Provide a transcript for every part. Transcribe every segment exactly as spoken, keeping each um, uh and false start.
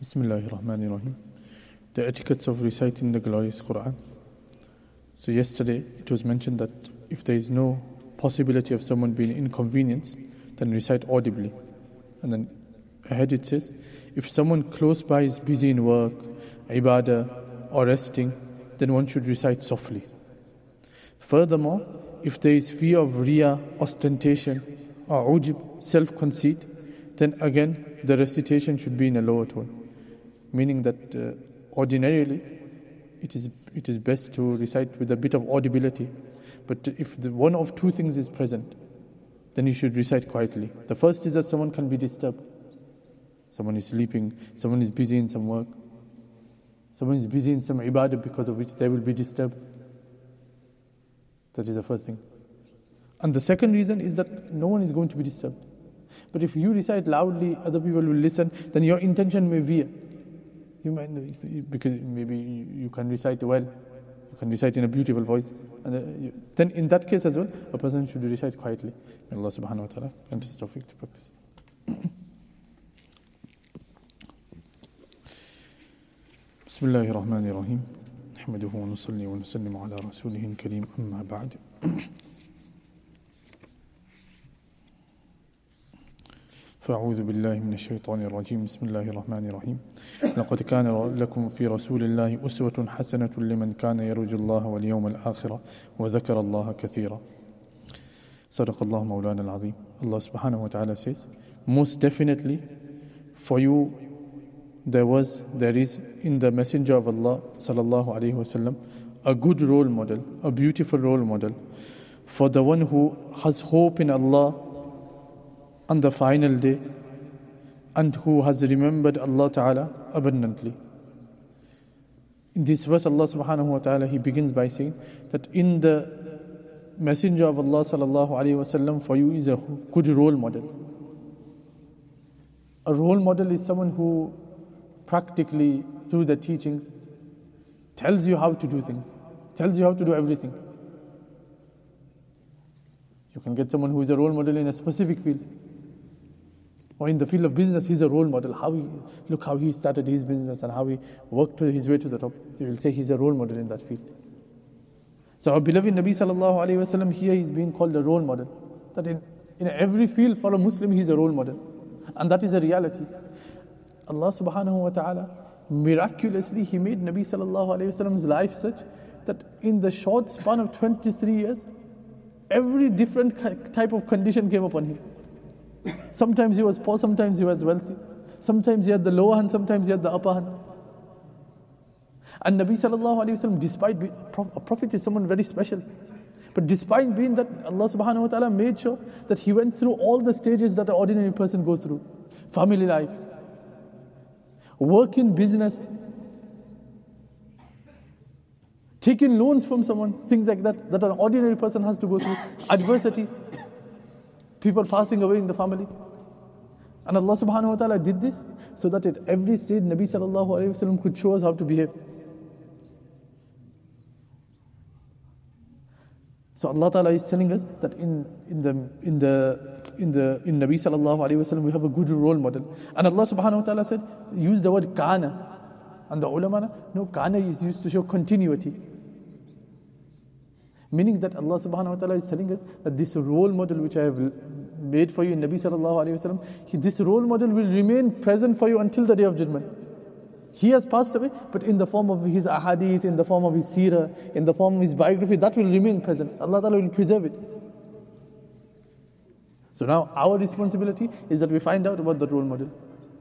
Bismillahir Rahmanir Rahim. The etiquettes of reciting the glorious Quran. So yesterday it was mentioned that if there is no possibility of someone being inconvenienced, then recite audibly. And then ahead it says, if someone close by is busy in work, ibadah, or resting, then one should recite softly. Furthermore, if there is fear of riya, ostentation, or ujib, self-conceit, then again the recitation should be in a lower tone. Meaning that uh, ordinarily it is it is best to recite with a bit of audibility. But if the one of two things is present, then you should recite quietly. The first is that someone can be disturbed. Someone is sleeping, someone is busy in some work, someone is busy in some ibadah because of which they will be disturbed. That is the first thing. And the second reason is that no one is going to be disturbed. But if you recite loudly, other people will listen, then your intention may veer. You might, because maybe you can recite well, you can recite in a beautiful voice, and uh, you, then in that case as well, a person should recite quietly. May Allah subhanahu wa ta'ala grant us tawfiq to practice. Bismillahir Rahmanir Rahim. Nahmaduhu wa nusalli wa nusallimu ala rasulihil kareem, amma ba'd. فأعوذ بالله من الشيطان الرجيم بسم الله الرحمن الرحيم لقد كان لكم في رسول الله أسوة حسنة لمن كان يرجو الله واليوم الآخرة وذكر الله كثيرا صدق الله مولانا العظيم. Allah subhanahu wa ta'ala says, most definitely for you there was, there is in the Messenger of Allah sallallahu alayhi wa sallam a good role model, a beautiful role model for the one who has hope in Allah on the final day, and who has remembered Allah Ta'ala abundantly. In this verse, Allah Subhanahu wa Ta'ala, He begins by saying that in the Messenger of Allah Sallallahu Alaihi Wasallam for you is a good role model. A role model is someone who practically, through the teachings, tells you how to do things, tells you how to do everything. You can get someone who is a role model in a specific field. Or in the field of business, he's a role model. How he, look how he started his business and how he worked to his way to the top. You will say he's a role model in that field. So our beloved Nabi sallallahu alayhi wa sallam, here he's being called a role model. That in, in every field for a Muslim, he's a role model. And that is a reality. Allah subhanahu wa ta'ala, miraculously, He made Nabi sallallahu alayhi wa sallam's life such that in the short span of twenty-three years, every different type of condition came upon him. Sometimes he was poor, sometimes he was wealthy. Sometimes he had the lower hand, sometimes he had the upper hand. And Nabi sallallahu alayhi wa sallam, despite being, a prophet is someone very special. But despite being that, Allah subhanahu wa ta'ala made sure that he went through all the stages that an ordinary person goes through. Family life, work in business, taking loans from someone, things like that, that an ordinary person has to go through. Adversity, people passing away in the family. And Allah subhanahu wa ta'ala did this so that at every stage Nabi sallallahu alayhi wa sallam could show us how to behave. So Allah ta'ala is telling us that in, in the in the in the in Nabi sallallahu alayhi wa sallam we have a good role model. And Allah subhanahu wa ta'ala said, use the word kana. And the ulama, no, kana is used to show continuity. Meaning that Allah subhanahu wa ta'ala is telling us that this role model which I have made for you in Nabi sallallahu alayhi wa sallam, this role model will remain present for you until the day of judgment. He has passed away, but in the form of his ahadith, in the form of his seerah, in the form of his biography, that will remain present. Allah ta'ala will preserve it. So now our responsibility is that we find out about that role model.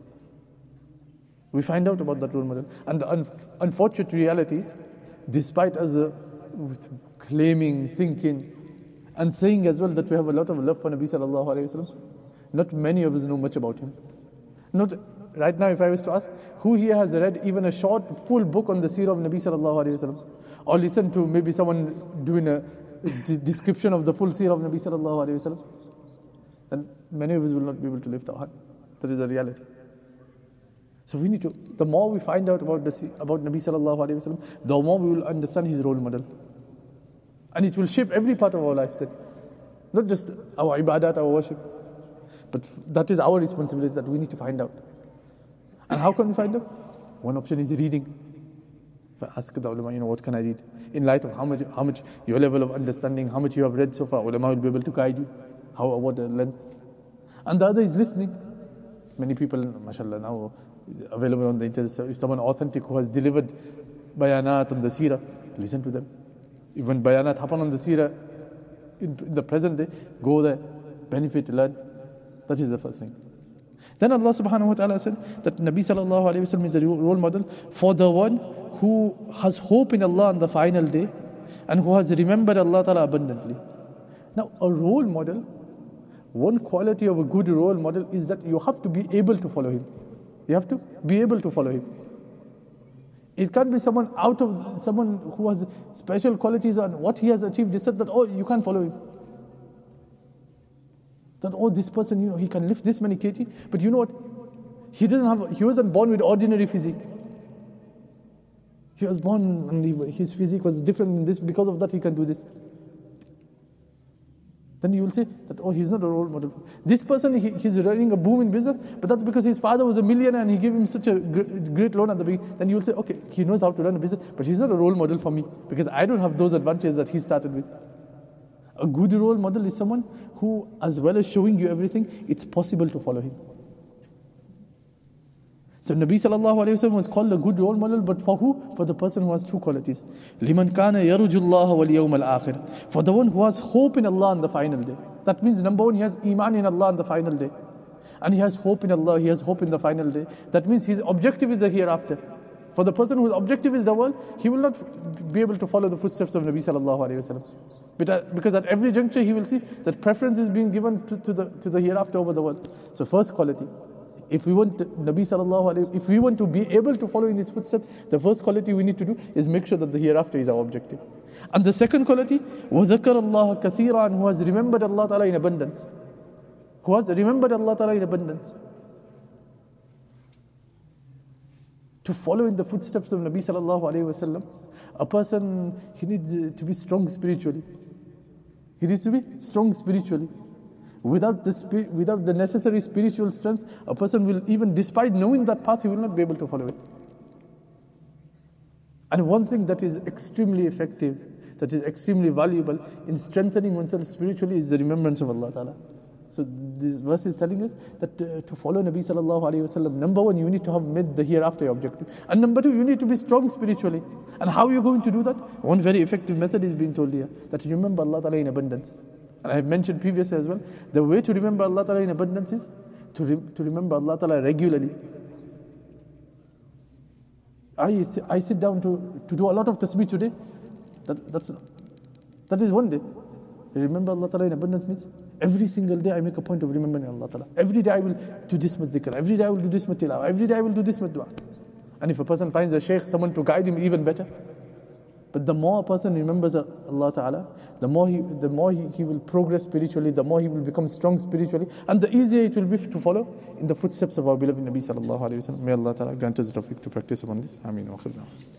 We find out about that role model. And the un- unfortunate reality is, despite us uh, claiming, thinking, and saying as well that we have a lot of love for Nabi sallallahu alayhi wa sallam, not many of us know much about him. Not right now, if I was to ask, who here has read even a short, full book on the seerah of Nabi sallallahu alayhi wa sallam? Or listen to maybe someone doing a d- description of the full seerah of Nabi sallallahu alayhi wa sallam? Then many of us will not be able to lift our heart. That is the reality. So we need to, the more we find out about the about Nabi sallallahu alayhi wa sallam, the more we will understand his role model. And it will shape every part of our life then. Not just our ibadat, our worship. But that is our responsibility that we need to find out. And how can we find them? One option is reading. If I ask the ulama, you know, what can I read? In light of how much, how much your level of understanding, how much you have read so far, ulama will be able to guide you. How, what the length. And the other is listening. Many people, mashallah, now available on the internet. So if someone authentic who has delivered bayanat on the seerah, listen to them. Even bayanat happen on the seerah in, in the present day, go there, benefit, learn. That is the first thing. Then Allah subhanahu wa ta'ala said that Nabi sallallahu alayhi wa sallam is a role model for the one who has hope in Allah on the final day and who has remembered Allah ta'ala abundantly. Now, a role model, one quality of a good role model is that you have to be able to follow him. You have to be able to follow him. It can't be someone out of, someone who has special qualities on what he has achieved. They said that, oh, you can't follow him. That, oh, this person, you know, he can lift this many kilograms, but you know what? He doesn't have, he wasn't born with ordinary physique. He was born and he, his physique was different in this, because of that he can do this. Then you will say that, oh, he's not a role model. This person, he, he's running a boom in business, but that's because his father was a millionaire and he gave him such a great loan at the beginning. Then you will say, okay, he knows how to run a business, but he's not a role model for me because I don't have those advantages that he started with. A good role model is someone who, as well as showing you everything, it's possible to follow him. So Nabi sallallahu alayhi wa sallam was called a good role model, but for who? For the person who has two qualities. لِمَنْ كَانَ يَرُجُ اللَّهَ وَالْيَوْمَ الْآخِرِ. For the one who has hope in Allah on the final day. That means number one, he has iman in Allah on the final day. And he has hope in Allah, he has hope in the final day. That means his objective is the hereafter. For the person whose objective is the world, he will not be able to follow the footsteps of Nabi sallallahu alayhi wa sallam. Because at every juncture he will see that preference is being given to, to, the, to the hereafter over the world. So first quality. If we want to, Nabi sallallahu alayhi, if we want to be able to follow in his footsteps, the first quality we need to do is make sure that the hereafter is our objective. And the second quality, وَذَكَرَ اللَّهَ كَثِيرًا, who has remembered Allah Ta'ala in abundance. Who has remembered Allah Ta'ala in abundance. To follow in the footsteps of Nabi sallallahu alayhi wa sallam, a person, he needs to be strong spiritually. He needs to be strong spiritually. Without the spirit, without the necessary spiritual strength, a person will, even despite knowing that path, he will not be able to follow it. And one thing that is extremely effective, that is extremely valuable in strengthening oneself spiritually is the remembrance of Allah Ta'ala. So this verse is telling us that uh, to follow Nabi sallallahu alayhi wa sallam, number one, you need to have made the hereafter your objective. And number two, you need to be strong spiritually. And how are you going to do that? One very effective method is being told here, that you remember Allah Ta'ala in abundance. And I have mentioned previously as well, the way to remember Allah Ta'ala in abundance is to, re- to remember Allah Ta'ala regularly. I, I sit down to, to do a lot of tasbih today. That, that's, that is one day. Remember Allah Ta'ala in abundance means every single day I make a point of remembering Allah Ta'ala. Every day I will do this much dhikr. Every day I will do this much tilawah. Every day I will do this much dua. And if a person finds a shaykh, someone to guide him, even better. But the more a person remembers Allah Ta'ala, the more he, the more he, he will progress spiritually, the more he will become strong spiritually, and the easier it will be to follow in the footsteps of our beloved Nabi sallallahu alayhi wa sallam. May Allah Ta'ala grant us tawfiq to practice upon this. Ameen wa khidna.